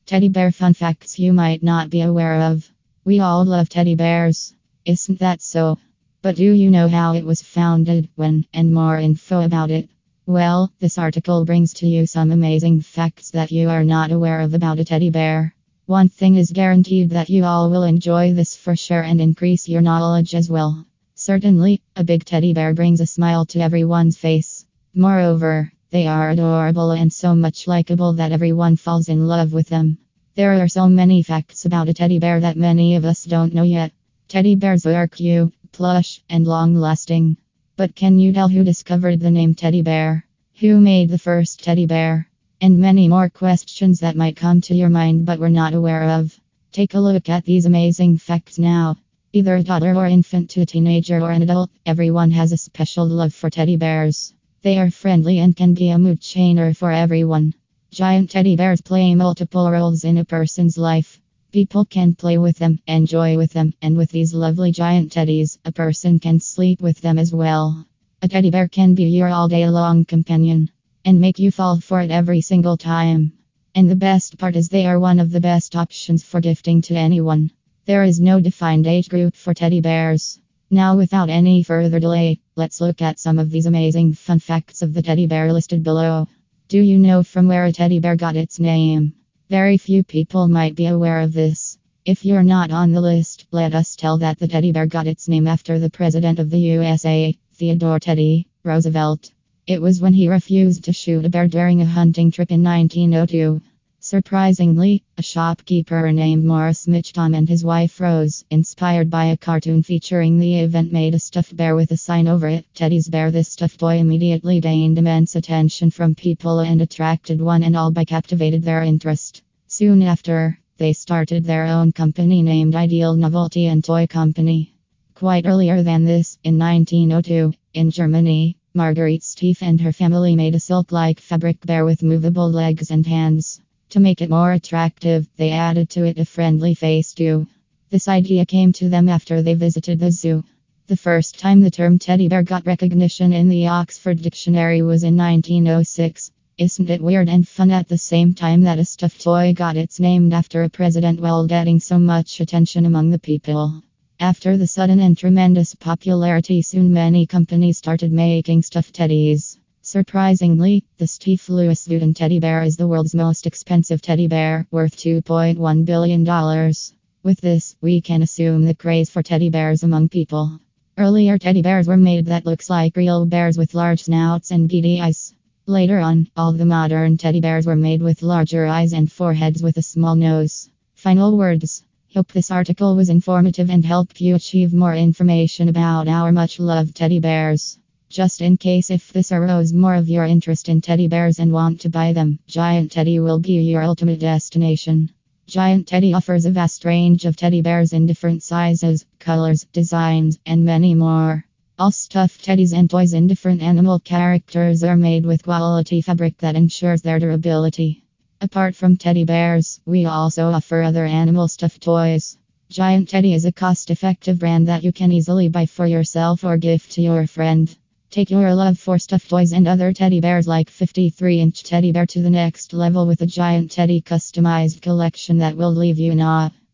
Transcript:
Teddy bear fun facts you might not be aware of. We all love teddy bears. Isn't that so? But do you know how it was founded, when, and more info about it? Well, this article brings to you some amazing facts that you are not aware of about a teddy bear. One thing is guaranteed, that you all will enjoy this for sure and increase your knowledge as well. Certainly, a big teddy bear brings a smile to everyone's face. Moreover, they are adorable and so much likable that everyone falls in love with them. There are so many facts about a teddy bear that many of us don't know yet. Teddy bears are cute, plush, and long-lasting. But can you tell who discovered the name teddy bear? Who made the first teddy bear? And many more questions that might come to your mind but we're not aware of. Take a look at these amazing facts now. Either a toddler or infant to a teenager or an adult, everyone has a special love for teddy bears. They are friendly and can be a mood changer for everyone. Giant teddy bears play multiple roles in a person's life. People can play with them, enjoy with them, and with these lovely giant teddies, a person can sleep with them as well. A teddy bear can be your all day long companion and make you fall for it every single time. And the best part is they are one of the best options for gifting to anyone. There is no defined age group for teddy bears. Now, without any further delay, let's look at some of these amazing fun facts of the teddy bear listed below. Do you know from where a teddy bear got its name? Very few people might be aware of this. If you're not on the list, let us tell that the teddy bear got its name after the President of the USA, Theodore Teddy Roosevelt. It was when he refused to shoot a bear during a hunting trip in 1902. Surprisingly, a shopkeeper named Morris Mitchum and his wife Rose, inspired by a cartoon featuring the event, made a stuffed bear with a sign over it, Teddy's Bear. This stuffed toy immediately gained immense attention from people and attracted one and all by captivated their interest. Soon after, they started their own company named Ideal Novelty and Toy Company. Quite earlier than this, in 1902, in Germany, Marguerite Stief and her family made a silk-like fabric bear with movable legs and hands. To make it more attractive, they added to it a friendly face too. This idea came to them after they visited the zoo. The first time the term teddy bear got recognition in the Oxford Dictionary was in 1906. Isn't it weird and fun at the same time that a stuffed toy got its name after a president while getting so much attention among the people? After the sudden and tremendous popularity, soon many companies started making stuffed teddies. Surprisingly, the Steve Lewis Vuitton teddy bear is the world's most expensive teddy bear, worth $2.1 billion. With this, we can assume the craze for teddy bears among people. Earlier teddy bears were made that looks like real bears with large snouts and beady eyes. Later on, all the modern teddy bears were made with larger eyes and foreheads with a small nose. Final words. Hope this article was informative and helped you achieve more information about our much-loved teddy bears. Just in case if this aroused more of your interest in teddy bears and want to buy them, Giant Teddy will be your ultimate destination. Giant Teddy offers a vast range of teddy bears in different sizes, colors, designs, and many more. All stuffed teddies and toys in different animal characters are made with quality fabric that ensures their durability. Apart from teddy bears, we also offer other animal stuffed toys. Giant Teddy is a cost-effective brand that you can easily buy for yourself or gift to your friend. Take your love for stuffed toys and other teddy bears like 53-inch teddy bear to the next level with a Giant Teddy customized collection that will leave you in awe.